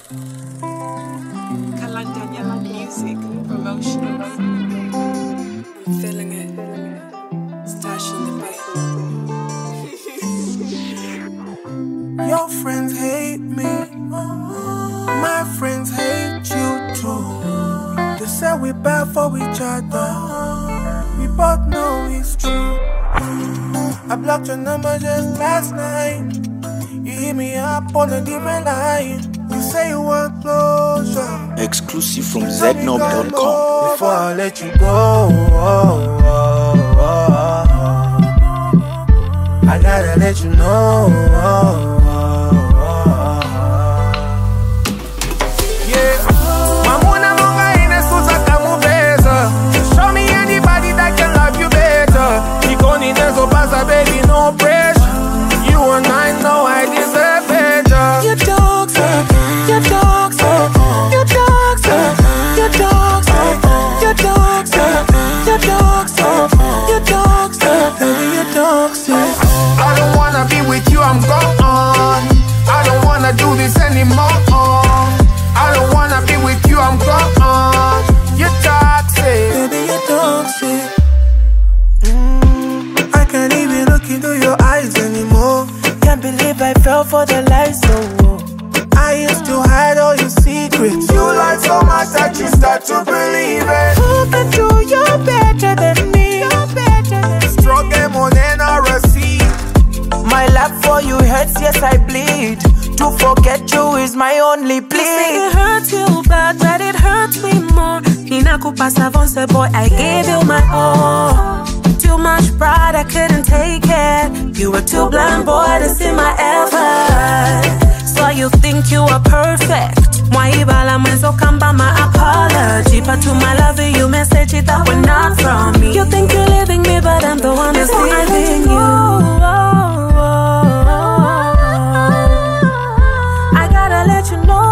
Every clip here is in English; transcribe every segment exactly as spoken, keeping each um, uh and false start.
Kalandanyala music promotional. I'm feeling it. Stash in the bay. Your friends hate me. My friends hate you too. They say we bad for each other. We both know it's true. I blocked your number just last night. You hit me up on a different line. You say you want closure. Exclusive from Zegnob dot com. Before I let you go, oh, oh, oh, oh. I gotta let you know. Oh, baby, no pressure. You and I know I deserve better. You toxic, you toxic, you toxic, you toxic, you toxic, you toxic, you toxic, baby, you toxic. I don't wanna be with you, I'm gone. I don't wanna do this anymore. I don't wanna be with you, I'm gone. You toxic, baby, you toxic. Can't even look into your eyes anymore. Can't believe I fell for the lies, so oh. I used to hide all your secrets. You lied so much that you start to believe it. Prove that you, you're better than me. You're better than me. Strong more than a receipt. My love for you hurts, yes I bleed. To forget you is my only plea. It hurts you bad, but it hurts me more. Ninakupa savance, boy, I gave you my all. Too much pride, I couldn't take it. You were too blind, boy, to see my effort. So you think you are perfect. Mwaibala mwenzo kamba my apology. But to my lover, you message it that were not from me. You think you're leaving me, but I'm the one that's leaving you. I gotta let you know.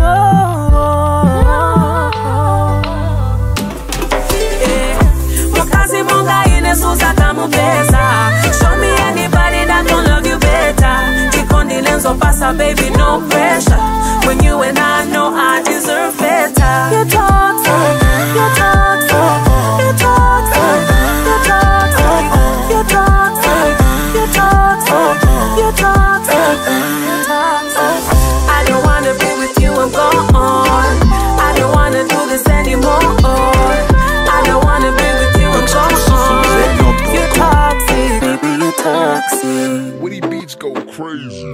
Show me anybody that gon' love you better. Kikondi lenzo pasa, baby, no pressure. When you and I know I deserve better. You toxic, you toxic, you toxic, you toxic, you toxic, you toxic, you toxic, you toxic. I don't wanna be with you, I'm gone. I don't wanna do this anymore. I don't wanna be with you, I'm gone. Toxic, baby, you're toxic. Woody Beats go crazy.